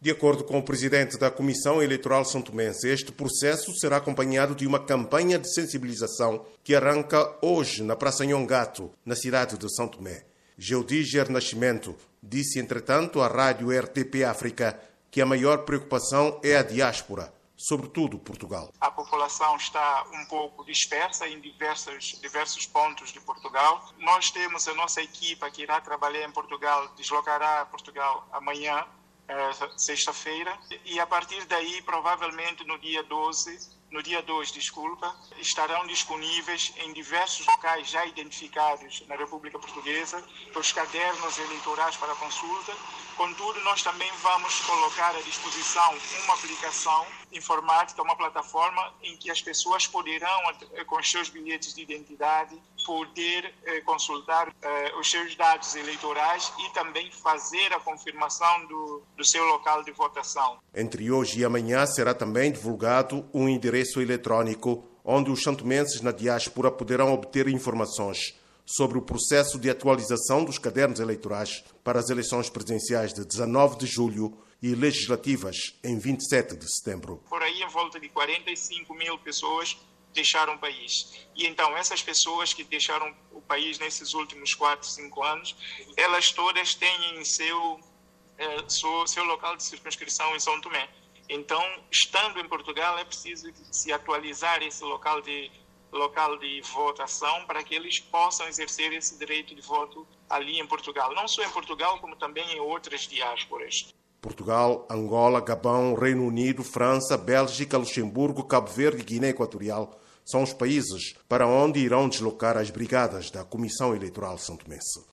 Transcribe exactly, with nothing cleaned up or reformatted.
De acordo com o presidente da Comissão Eleitoral santomense, este processo será acompanhado de uma campanha de sensibilização que arranca hoje na Praça Nhongato, na cidade de São Tomé. Geodíger Nascimento disse, entretanto, à rádio R T P África que a maior preocupação é a diáspora, sobretudo Portugal. A população está um pouco dispersa em diversos, diversos pontos de Portugal. Nós temos a nossa equipa que irá trabalhar em Portugal, deslocará a Portugal amanhã, sexta-feira, e a partir daí, provavelmente no dia doze, no dia dois, desculpa, estarão disponíveis em diversos locais já identificados na República Portuguesa os cadernos eleitorais para consulta. Contudo, nós também vamos colocar à disposição uma aplicação informática, uma plataforma em que as pessoas poderão, com os seus bilhetes de identidade, poder eh, consultar eh, os seus dados eleitorais e também fazer a confirmação do, do seu local de votação. Entre hoje e amanhã será também divulgado um endereço eletrônico onde os santomenses na diáspora poderão obter informações sobre o processo de atualização dos cadernos eleitorais para as eleições presidenciais de dezanove de julho e legislativas em vinte e sete de setembro. Por aí, em volta de quarenta e cinco mil pessoas deixaram o país. E então, essas pessoas que deixaram o país nesses últimos quatro, cinco anos, elas todas têm em seu, eh, seu, seu local de circunscrição em São Tomé. Então, estando em Portugal, é preciso se atualizar esse local de local de votação para que eles possam exercer esse direito de voto ali em Portugal. Não só em Portugal, como também em outras diásporas. Portugal, Angola, Gabão, Reino Unido, França, Bélgica, Luxemburgo, Cabo Verde e Guiné Equatorial são os países para onde irão deslocar as brigadas da Comissão Eleitoral santomense.